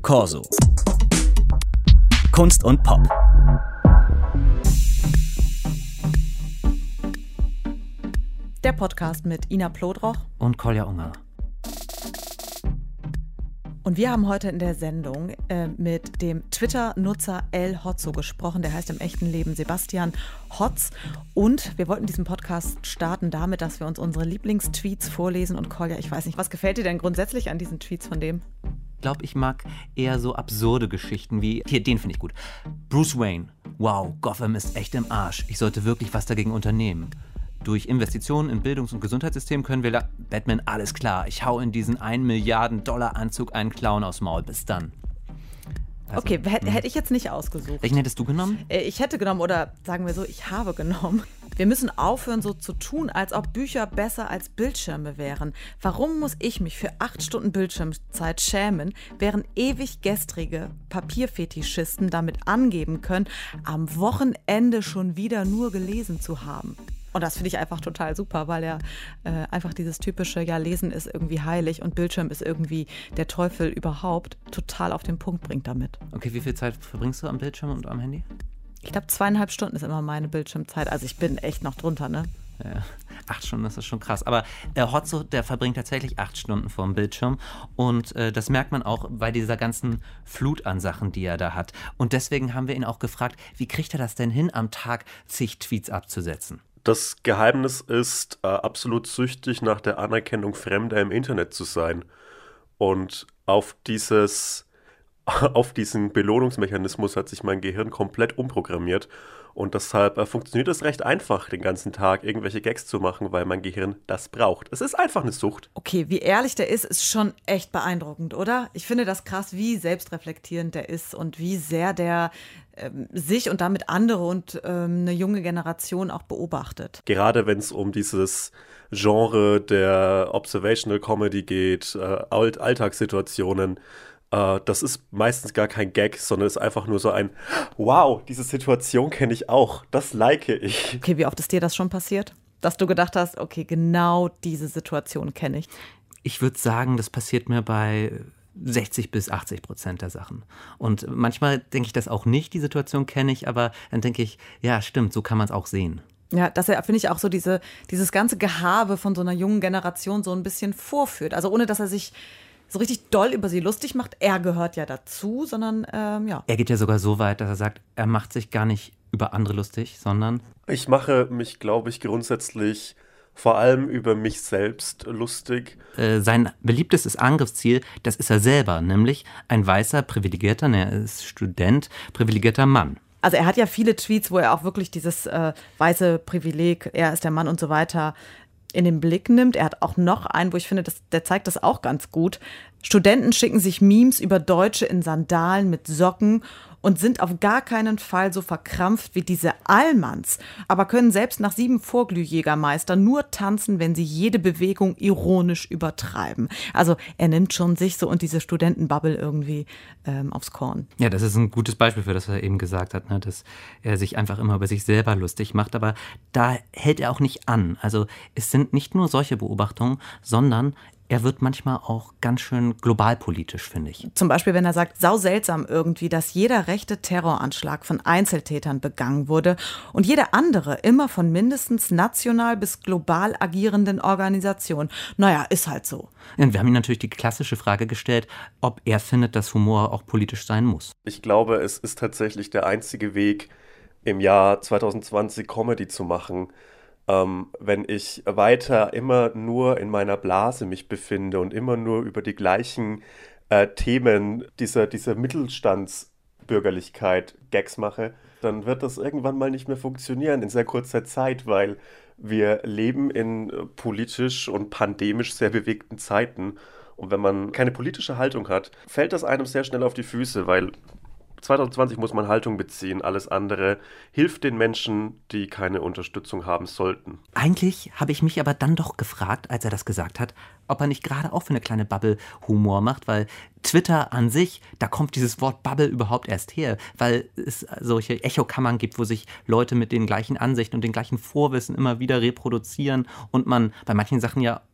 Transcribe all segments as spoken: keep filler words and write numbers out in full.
Corso. Kunst und Pop. Der Podcast mit Ina Plodroch und Kolja Unger. Und wir haben heute in der Sendung äh, mit dem Twitter-Nutzer El Hotzo gesprochen. Der heißt im echten Leben Sebastian Hotz. Und wir wollten diesen Podcast starten damit, dass wir uns unsere Lieblingstweets vorlesen. Und Kolja, ich weiß nicht, was gefällt dir denn grundsätzlich an diesen Tweets von dem? Ich glaube, ich mag eher so absurde Geschichten wie, hier, den finde ich gut. Bruce Wayne. Wow, Gotham ist echt im Arsch. Ich sollte wirklich was dagegen unternehmen. Durch Investitionen in Bildungs- und Gesundheitssystem können wir la- Batman, alles klar. Ich hau in diesen ein Milliarden Dollar Anzug einen Clown aufs Maul. Bis dann. Also, okay, hätte hätt ich jetzt nicht ausgesucht. Welchen hättest du genommen? Ich hätte genommen, oder sagen wir so, ich habe genommen. Wir müssen aufhören, so zu tun, als ob Bücher besser als Bildschirme wären. Warum muss ich mich für acht Stunden Bildschirmzeit schämen, während ewig gestrige Papierfetischisten damit angeben können, am Wochenende schon wieder nur gelesen zu haben? Und das finde ich einfach total super, weil er äh, einfach dieses typische, ja, Lesen ist irgendwie heilig und Bildschirm ist irgendwie der Teufel überhaupt, total auf den Punkt bringt damit. Okay, wie viel Zeit verbringst du am Bildschirm und am Handy? Ich glaube, zweieinhalb Stunden ist immer meine Bildschirmzeit. Also ich bin echt noch drunter, ne? Ja, acht Stunden, das ist schon krass. Aber der Hotzo, der verbringt tatsächlich acht Stunden vorm Bildschirm. Und äh, das merkt man auch bei dieser ganzen Flut an Sachen, die er da hat. Und deswegen haben wir ihn auch gefragt, wie kriegt er das denn hin, am Tag zig Tweets abzusetzen? Das Geheimnis ist, äh, absolut süchtig nach der Anerkennung Fremder im Internet zu sein. Und auf dieses, auf diesen Belohnungsmechanismus hat sich mein Gehirn komplett umprogrammiert. Und deshalb äh, funktioniert es recht einfach, den ganzen Tag irgendwelche Gags zu machen, weil mein Gehirn das braucht. Es ist einfach eine Sucht. Okay, wie ehrlich der ist, ist schon echt beeindruckend, oder? Ich finde das krass, wie selbstreflektierend der ist und wie sehr der ähm, sich und damit andere und ähm, eine junge Generation auch beobachtet. Gerade wenn es um dieses Genre der Observational Comedy geht, äh, Alt- Alltagssituationen, das ist meistens gar kein Gag, sondern ist einfach nur so ein wow, diese Situation kenne ich auch, das like ich. Okay, wie oft ist dir das schon passiert? Dass du gedacht hast, okay, genau diese Situation kenne ich. Ich würde sagen, das passiert mir bei sechzig bis achtzig Prozent der Sachen. Und manchmal denke ich das auch nicht, die Situation kenne ich, aber dann denke ich, ja, stimmt, so kann man es auch sehen. Ja, dass er, finde ich, auch so diese, dieses ganze Gehabe von so einer jungen Generation so ein bisschen vorführt. Also ohne, dass er sich so richtig doll über sie lustig macht. Er gehört ja dazu, sondern ähm, ja. Er geht ja sogar so weit, dass er sagt, er macht sich gar nicht über andere lustig, sondern Ich mache mich, glaube ich, grundsätzlich vor allem über mich selbst lustig. Äh, sein beliebtestes Angriffsziel, das ist er selber, nämlich ein weißer, privilegierter, ne, er ist Student, privilegierter Mann. Also er hat ja viele Tweets, wo er auch wirklich dieses äh, weiße Privileg, er ist der Mann und so weiter, in den Blick nimmt. Er hat auch noch einen, wo ich finde, das, der zeigt das auch ganz gut. Studenten schicken sich Memes über Deutsche in Sandalen mit Socken und sind auf gar keinen Fall so verkrampft wie diese Allmanns, aber können selbst nach sieben Vorglühjägermeister nur tanzen, wenn sie jede Bewegung ironisch übertreiben. Also er nimmt schon sich so und diese Studentenbubble irgendwie ähm, aufs Korn. Ja, das ist ein gutes Beispiel für das, was er eben gesagt hat, ne? Dass er sich einfach immer über sich selber lustig macht, aber da hält er auch nicht an. Also es sind nicht nur solche Beobachtungen, sondern er wird manchmal auch ganz schön globalpolitisch, finde ich. Zum Beispiel, wenn er sagt, sau seltsam irgendwie, dass jeder rechte Terroranschlag von Einzeltätern begangen wurde und jeder andere immer von mindestens national bis global agierenden Organisationen. Naja, ist halt so. Und wir haben ihm natürlich die klassische Frage gestellt, ob er findet, dass Humor auch politisch sein muss. Ich glaube, es ist tatsächlich der einzige Weg, im Jahr zwanzig zwanzig Comedy zu machen. Ähm, wenn ich weiter immer nur in meiner Blase mich befinde und immer nur über die gleichen äh, Themen dieser, dieser Mittelstandsbürgerlichkeit Gags mache, dann wird das irgendwann mal nicht mehr funktionieren in sehr kurzer Zeit, weil wir leben in äh, politisch und pandemisch sehr bewegten Zeiten. Und wenn man keine politische Haltung hat, fällt das einem sehr schnell auf die Füße, weil zwanzig zwanzig muss man Haltung beziehen, alles andere hilft den Menschen, die keine Unterstützung haben sollten. Eigentlich habe ich mich aber dann doch gefragt, als er das gesagt hat, ob er nicht gerade auch für eine kleine Bubble Humor macht, weil Twitter an sich, da kommt dieses Wort Bubble überhaupt erst her, weil es solche Echokammern gibt, wo sich Leute mit den gleichen Ansichten und den gleichen Vorwissen immer wieder reproduzieren und man bei manchen Sachen ja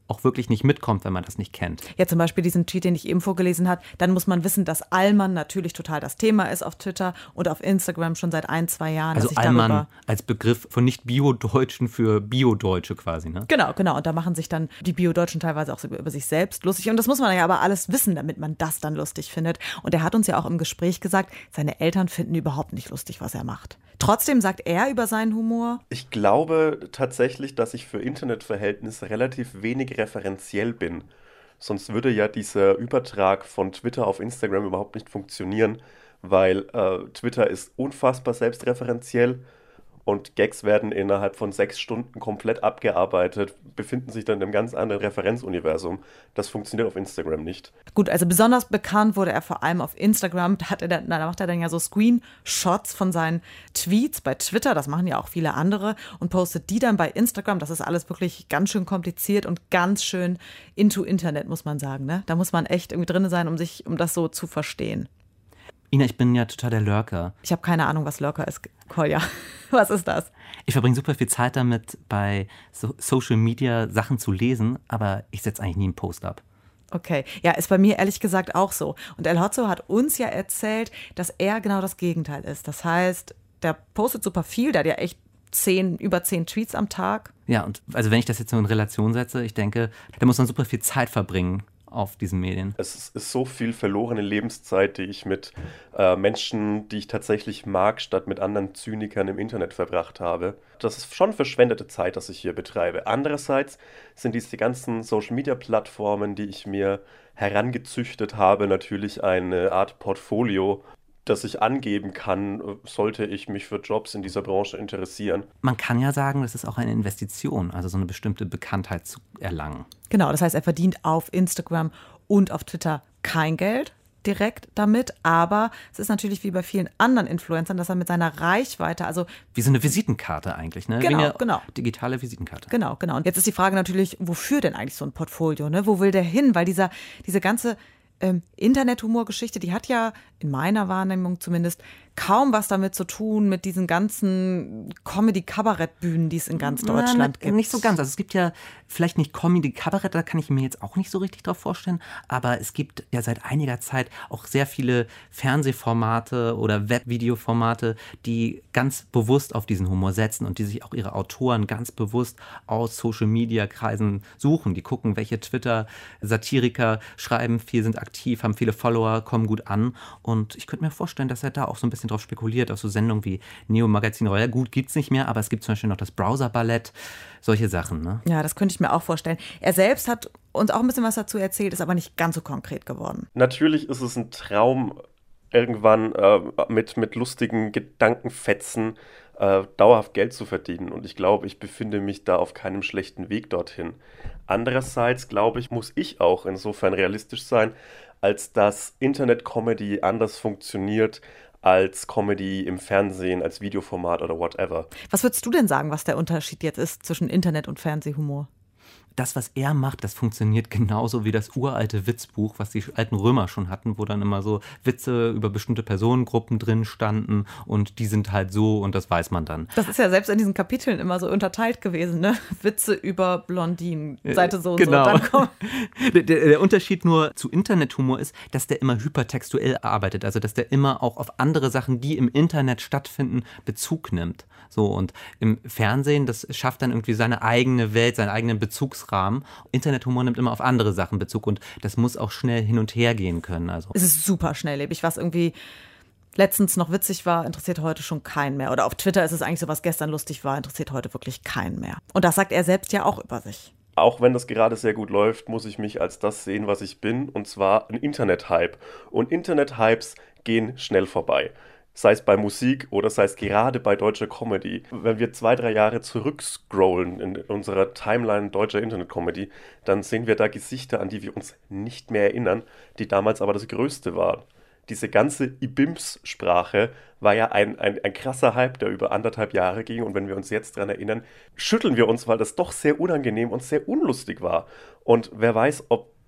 auch wirklich nicht mitkommt, wenn man das nicht kennt. Ja, zum Beispiel diesen Tweet, den ich eben vorgelesen habe, dann muss man wissen, dass Allmann natürlich total das Thema ist auf Twitter und auf Instagram schon seit ein, zwei Jahren. Also Allmann als Begriff von nicht Bio-Deutschen für Bio-Deutsche quasi, ne? Genau, genau. Und da machen sich dann die Bio-Deutschen teilweise auch so über sich selbst lustig. Und das muss man ja aber alles wissen, damit man das dann lustig findet. Und er hat uns ja auch im Gespräch gesagt, seine Eltern finden überhaupt nicht lustig, was er macht. Trotzdem sagt er über seinen Humor: Ich glaube tatsächlich, dass ich für Internetverhältnisse relativ wenig referenziell bin. Sonst würde ja dieser Übertrag von Twitter auf Instagram überhaupt nicht funktionieren, weil äh, Twitter ist unfassbar selbstreferenziell und Gags werden innerhalb von sechs Stunden komplett abgearbeitet, befinden sich dann in einem ganz anderen Referenzuniversum. Das funktioniert auf Instagram nicht. Gut, also besonders bekannt wurde er vor allem auf Instagram. Da, hat er dann, da macht er dann ja so Screenshots von seinen Tweets bei Twitter, das machen ja auch viele andere, und postet die dann bei Instagram. Das ist alles wirklich ganz schön kompliziert und ganz schön into Internet, muss man sagen, ne? Da muss man echt irgendwie drin sein, um sich, um das so zu verstehen. Ina, ich bin ja total der Lurker. Ich habe keine Ahnung, was Lurker ist, Kolja. Was ist das? Ich verbringe super viel Zeit damit, bei so Social Media Sachen zu lesen, aber ich setze eigentlich nie einen Post ab. Okay, ja, ist bei mir ehrlich gesagt auch so. Und El Hotzo hat uns ja erzählt, dass er genau das Gegenteil ist. Das heißt, der postet super viel, der hat ja echt zehn, über zehn Tweets am Tag. Ja, und also wenn ich das jetzt so in Relation setze, ich denke, da muss man super viel Zeit verbringen auf diesen Medien. Es ist so viel verlorene Lebenszeit, die ich mit äh, Menschen, die ich tatsächlich mag, statt mit anderen Zynikern im Internet verbracht habe. Das ist schon verschwendete Zeit, das ich hier betreibe. Andererseits sind diese ganzen Social-Media-Plattformen, die ich mir herangezüchtet habe, natürlich eine Art Portfolio, das ich angeben kann, sollte ich mich für Jobs in dieser Branche interessieren. Man kann ja sagen, das ist auch eine Investition, also so eine bestimmte Bekanntheit zu erlangen. Genau, das heißt, er verdient auf Instagram und auf Twitter kein Geld direkt damit, aber es ist natürlich wie bei vielen anderen Influencern, dass er mit seiner Reichweite, also wie so eine Visitenkarte eigentlich, ne? Genau, wie eine genau. digitale Visitenkarte. Genau, genau. Und jetzt ist die Frage natürlich, wofür denn eigentlich so ein Portfolio, ne? Wo will der hin? Weil dieser, diese ganze Ähm, Internethumorgeschichte, die hat ja in meiner Wahrnehmung zumindest kaum was damit zu tun, mit diesen ganzen Comedy-Kabarett-Bühnen, die es in ganz Deutschland Na, gibt. Nicht so ganz. Also es gibt ja vielleicht nicht Comedy-Kabarett, da kann ich mir jetzt auch nicht so richtig drauf vorstellen, aber es gibt ja seit einiger Zeit auch sehr viele Fernsehformate oder Webvideoformate, die ganz bewusst auf diesen Humor setzen und die sich auch ihre Autoren ganz bewusst aus Social-Media-Kreisen suchen. Die gucken, welche Twitter-Satiriker schreiben viel, sind aktiv, haben viele Follower, kommen gut an, und ich könnte mir vorstellen, dass er da auch so ein bisschen drauf spekuliert, auf so Sendungen wie Neo Magazin Royal. Gut, gibt's nicht mehr, aber es gibt zum Beispiel noch das Browser-Ballett, solche Sachen, ne? Ja, das könnte ich mir auch vorstellen. Er selbst hat uns auch ein bisschen was dazu erzählt, ist aber nicht ganz so konkret geworden. Natürlich ist es ein Traum, irgendwann äh, mit, mit lustigen Gedankenfetzen äh, dauerhaft Geld zu verdienen. Und ich glaube, ich befinde mich da auf keinem schlechten Weg dorthin. Andererseits, glaube ich, muss ich auch insofern realistisch sein, als dass Internet-Comedy anders funktioniert als Comedy im Fernsehen, als Videoformat oder whatever. Was würdest du denn sagen, was der Unterschied jetzt ist zwischen Internet- und Fernsehhumor? Das, was er macht, das funktioniert genauso wie das uralte Witzbuch, was die alten Römer schon hatten, wo dann immer so Witze über bestimmte Personengruppen drin standen und die sind halt so und das weiß man dann. Das ist ja selbst in diesen Kapiteln immer so unterteilt gewesen, ne? Witze über Blondinen, Seite so und genau. so. Dann kommt der, der Unterschied nur zu Internethumor ist, dass der immer hypertextuell arbeitet, also dass der immer auch auf andere Sachen, die im Internet stattfinden, Bezug nimmt. So, und im Fernsehen, das schafft dann irgendwie seine eigene Welt, seinen eigenen Bezugsrahmen. Internethumor nimmt immer auf andere Sachen Bezug und das muss auch schnell hin und her gehen können. Also. Es ist super schnelllebig, was irgendwie letztens noch witzig war, interessiert heute schon keinen mehr. Oder auf Twitter ist es eigentlich so, was gestern lustig war, interessiert heute wirklich keinen mehr. Und das sagt er selbst ja auch über sich. Auch wenn das gerade sehr gut läuft, muss ich mich als das sehen, was ich bin, und zwar ein Internet-Hype. Und Internet-Hypes gehen schnell vorbei. Sei es bei Musik oder sei es gerade bei deutscher Comedy. Wenn wir zwei, drei Jahre zurückscrollen in unserer Timeline deutscher Internet-Comedy, dann sehen wir da Gesichter, an die wir uns nicht mehr erinnern, die damals aber das Größte waren. Diese ganze I-B I M S-Sprache war ja ein, ein, ein krasser Hype, der über anderthalb Jahre ging. Und wenn wir uns jetzt daran erinnern, schütteln wir uns, weil das doch sehr unangenehm und sehr unlustig war. Und wer weiß, ob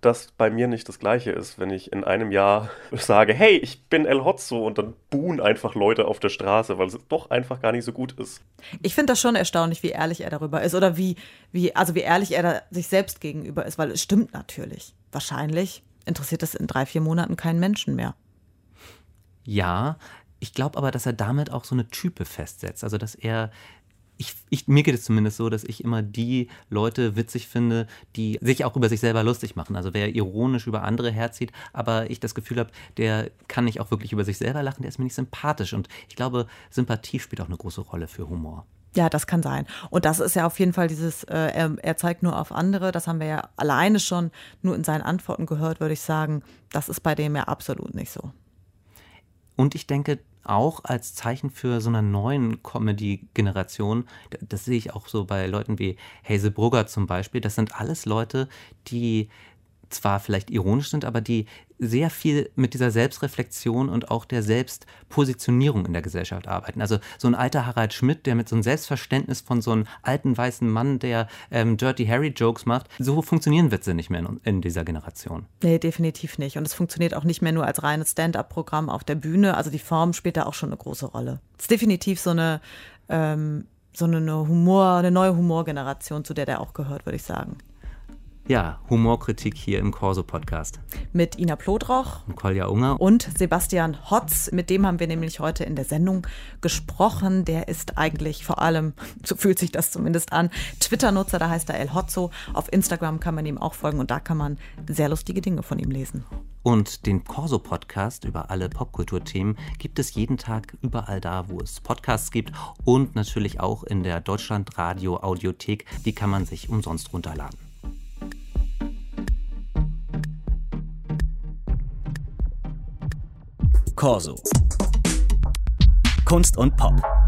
das bei mir nicht das Gleiche ist, wenn ich in einem Jahr sage, hey, ich bin El Hotzo und dann buhen einfach Leute auf der Straße, weil es doch einfach gar nicht so gut ist. Ich finde das schon erstaunlich, wie ehrlich er darüber ist oder wie, wie, also wie ehrlich er da sich selbst gegenüber ist, weil es stimmt natürlich. Wahrscheinlich interessiert das in drei, vier Monaten keinen Menschen mehr. Ja, ich glaube aber, dass er damit auch so eine Type festsetzt. Also, dass er, ich, ich, mir geht es zumindest so, dass ich immer die Leute witzig finde, die sich auch über sich selber lustig machen. Also wer ironisch über andere herzieht, aber ich das Gefühl habe, der kann nicht auch wirklich über sich selber lachen, der ist mir nicht sympathisch. Und ich glaube, Sympathie spielt auch eine große Rolle für Humor. Ja, das kann sein. Und das ist ja auf jeden Fall dieses, äh, er, er zeigt nur auf andere, das haben wir ja alleine schon nur in seinen Antworten gehört, würde ich sagen. Das ist bei dem ja absolut nicht so. Und ich denke, auch als Zeichen für so einer neuen Comedy-Generation, das sehe ich auch so bei Leuten wie Hazel Brugger zum Beispiel, das sind alles Leute, die zwar vielleicht ironisch sind, aber die sehr viel mit dieser Selbstreflexion und auch der Selbstpositionierung in der Gesellschaft arbeiten. Also so ein alter Harald Schmidt, der mit so einem Selbstverständnis von so einem alten weißen Mann, der ähm, Dirty Harry-Jokes macht, so funktionieren Witze nicht mehr in, in dieser Generation. Nee, definitiv nicht. Und es funktioniert auch nicht mehr nur als reines Stand-up-Programm auf der Bühne. Also die Form spielt da auch schon eine große Rolle. Es ist definitiv so eine, ähm, so eine Humor, eine neue Humorgeneration, zu der der auch gehört, würde ich sagen. Ja, Humorkritik hier im Corso-Podcast. Mit Ina Plodroch und Kolja Unger und Sebastian Hotz. Mit dem haben wir nämlich heute in der Sendung gesprochen. Der ist eigentlich vor allem, so fühlt sich das zumindest an, Twitter-Nutzer, da heißt er El Hotzo. Auf Instagram kann man ihm auch folgen und da kann man sehr lustige Dinge von ihm lesen. Und den Corso-Podcast über alle Popkulturthemen gibt es jeden Tag überall da, wo es Podcasts gibt und natürlich auch in der Deutschlandradio-Audiothek. Die kann man sich umsonst runterladen. Corso. Kunst und Pop.